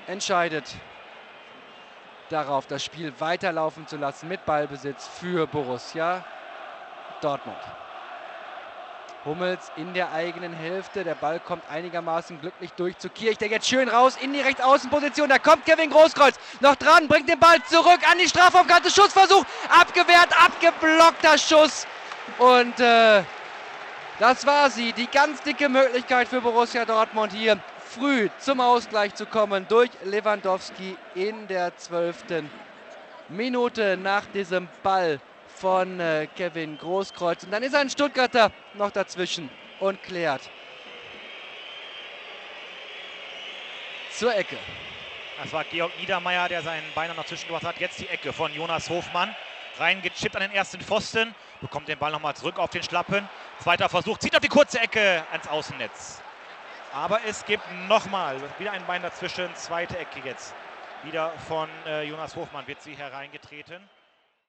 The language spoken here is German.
entscheidet darauf, das Spiel weiterlaufen zu lassen mit Ballbesitz für Borussia Dortmund. Hummels in der eigenen Hälfte. Der Ball kommt einigermaßen glücklich durch zu Kirch. Der geht schön raus in die Rechtsaußenposition. Da kommt Kevin Großkreuz noch dran, bringt den Ball zurück an die Strafraumkante. Schussversuch, abgewehrt, abgeblockter Schuss. Und das war sie. Die ganz dicke Möglichkeit für Borussia Dortmund hier früh zum Ausgleich zu kommen durch Lewandowski in der 12. Minute nach diesem Ball von Kevin Großkreuz. Und dann ist ein Stuttgarter noch dazwischen und klärt zur Ecke. Das war Georg Niedermeyer, der seinen Bein noch zwischengebracht hat. Jetzt die Ecke von Jonas Hofmann. Reingechippt an den ersten Pfosten. Bekommt den Ball nochmal zurück auf den Schlappen. Zweiter Versuch, zieht auf die kurze Ecke ans Außennetz. Aber es gibt nochmal wieder ein Bein dazwischen. Zweite Ecke jetzt. Wieder von Jonas Hofmann wird sie hereingetreten.